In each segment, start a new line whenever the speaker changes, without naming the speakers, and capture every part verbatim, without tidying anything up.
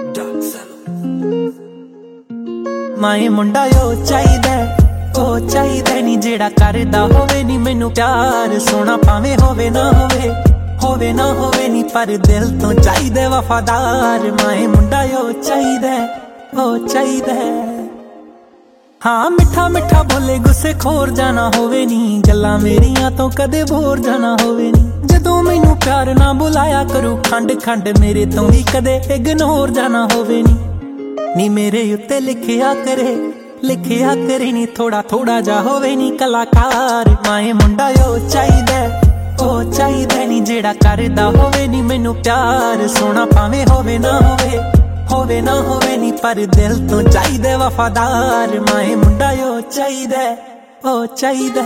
माए मुंडा ओ चाहिदा ओ चाहिदा नी जेड़ा करदा होवे नी मैनू प्यार सोना भावें होवे ना होवे होवे ना होवे नी पर दिल तो चाहिदा वफादार माए मुंडा ओ चाहिदा ओ चाहिदा हाँ मिठा मिठा बोले गुस्से खोर जाना होवे नी गल्लां मेरियां तो कदे बोर जाना होवे नी जदों मैनू प्यार ना बुलाया करू खंड खंड मेरे तो भी कदे इग्नोर जाना होवे नी नी मेरे उत्ते लिखिया करे लिखिया करे नी थोड़ा थोड़ा जा होवे नी कलाकार माए मुंडा ओ चाहिदा ओ चाहिदा नी जेड़ा करदा होवे नी मैनू प्यार सोना भावें होवे ना होवे होवे ना होवे नी पर दिल तो चाहिदा वफादार माए मुंडा ओ चाहिदा ओ चाहिदा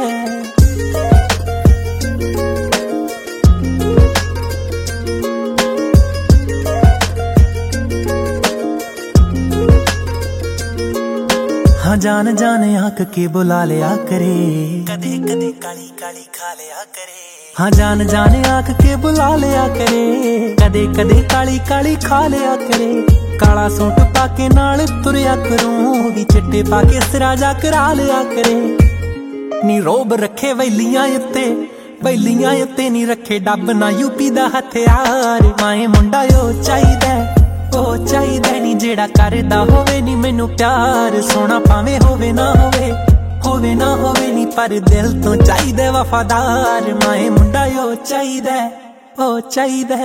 हाँ जान जाने आंख के बुला लिया करे कदे कदे काली काली खा लिया करे हाँ जान जाने आंख के बुला लिया करे कदे कदे काली काली खा लिया करे काला सूट पाके नाल तुरया करूं भी चिट्टे पाके सिराजा करा लिया करे नी रोब रखे वैलियां उत्ते वैलियां उत्ते नी रखे डब ना यूपी दा हथियार माए मुंडा ओ चाहिदा ओ चाहिदा नी जेड़ा करदा होवे नी मैनू प्यार सोना भावें होवे ना होवे होवे ना होवे नी पर दिल तो चाहिदा वफादार माए मुंडा ओ चाहिदा ओ चाहिदा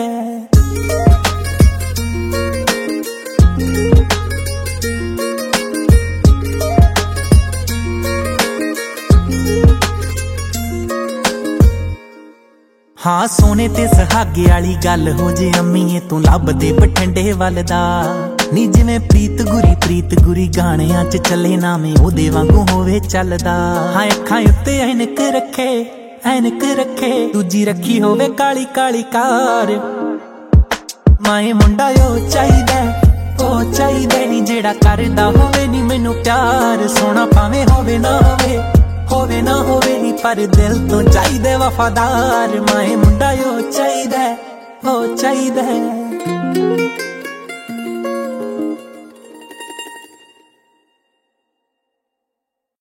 हाँ सोने ते सहागे वाली गल हो जे अम्मीए तू लब दे बठंडे वल दा नी जिवें प्रीत गुरी प्रीत गुरी गाणियां च चले नामे ओदे वांगू होवे चलदा हाँ अखां उत्ते ऐनक रखे ऐनक रखे दूजी रखी होवे काली काली कार माए मुंडा ओ चाहिदा ओ चाहिदा नी जेड़ा करदा होवे नी मैनू प्यार सोना भावें होवे ना होवे होवे ना होवे नी पर दिल तो चाहिदा वफादार माए मुंडा ओ चाहिदा ओ चाहिदा